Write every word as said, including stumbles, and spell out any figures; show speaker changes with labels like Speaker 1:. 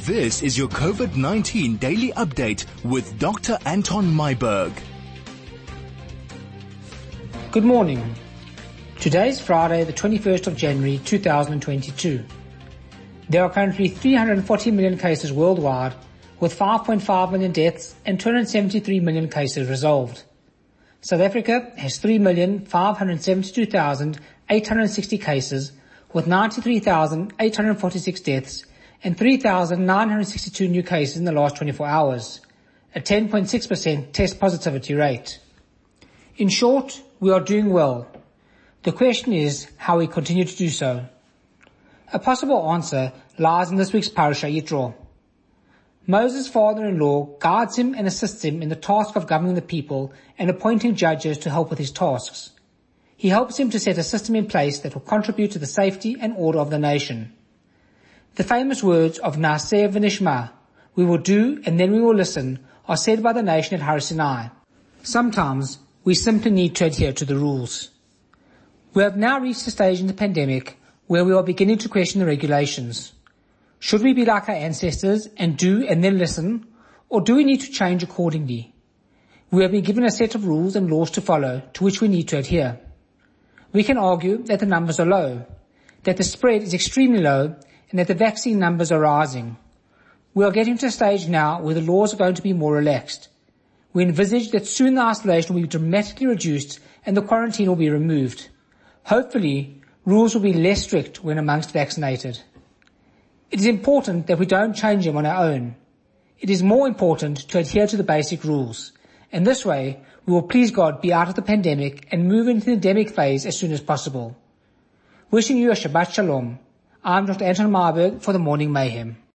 Speaker 1: This is your COVID nineteen daily update with Doctor Anton Myburgh.
Speaker 2: Good morning. Today is Friday, the twenty-first of January two thousand twenty-two. There are currently three hundred forty million cases worldwide, with five point five million deaths and two hundred seventy-three million cases resolved. South Africa has three million five hundred seventy-two thousand eight hundred sixty cases, with ninety-three thousand eight hundred forty-six deaths and three thousand nine hundred sixty-two new cases in the last twenty-four hours, a ten point six percent test positivity rate. In short, we are doing well. The question is how we continue to do so. A possible answer lies in this week's Parasha Yitro. Moses' father-in-law guides him and assists him in the task of governing the people and appointing judges to help with his tasks. He helps him to set a system in place that will contribute to the safety and order of the nation. The famous words of Naaseh v'nishma, we will do and then we will listen, are said by the nation at Har Sinai. Sometimes we simply need to adhere to the rules. We have now reached a stage in the pandemic where we are beginning to question the regulations. Should we be like our ancestors and do and then listen, or do we need to change accordingly? We have been given a set of rules and laws to follow, to which we need to adhere. We can argue that the numbers are low, that the spread is extremely low, and that the vaccine numbers are rising. We are getting to a stage now where the laws are going to be more relaxed. We envisage that soon the isolation will be dramatically reduced and the quarantine will be removed. Hopefully, rules will be less strict when amongst vaccinated. It is important that we don't change them on our own. It is more important to adhere to the basic rules. And this way, we will please God be out of the pandemic and move into the endemic phase as soon as possible. Wishing you a Shabbat Shalom. I'm Doctor Anton Myburgh for the Morning Mayhem.